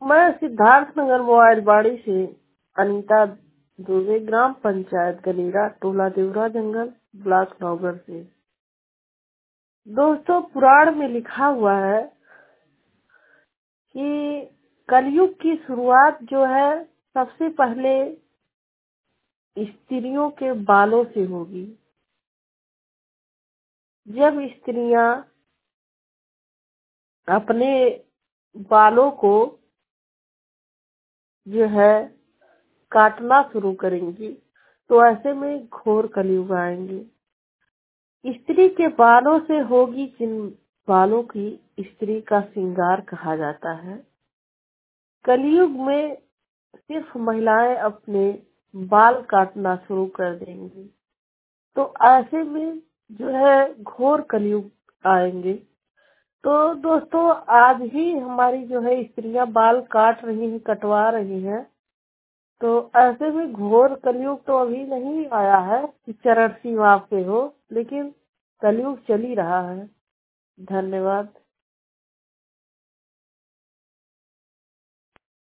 मैं सिद्धार्थ नगर मोबाइलबाड़ी से अनीता दुबे, ग्राम पंचायत गनीरा, टोला देवरा जंगल, ब्लॉक नौगढ़ से। दोस्तों, पुराण में लिखा हुआ है कि कलयुग की शुरुआत जो है सबसे पहले स्त्रियों के बालों से होगी। जब स्त्रियां अपने बालों को जो है काटना शुरू करेंगी तो ऐसे में घोर कलयुग आएंगे। स्त्री के बालों से होगी जिन बालों की स्त्री का श्रृंगार कहा जाता है। कलयुग में सिर्फ महिलाएं अपने बाल काटना शुरू कर देंगी तो ऐसे में जो है घोर कलयुग आएंगे। तो दोस्तों, आज ही हमारी जो है स्त्रियां बाल काट रही हैं, कटवा रही हैं। तो ऐसे में घोर कलयुग तो अभी नहीं आया है कि चरण सीमा पे हो, लेकिन कलयुग चल ही रहा है। धन्यवाद।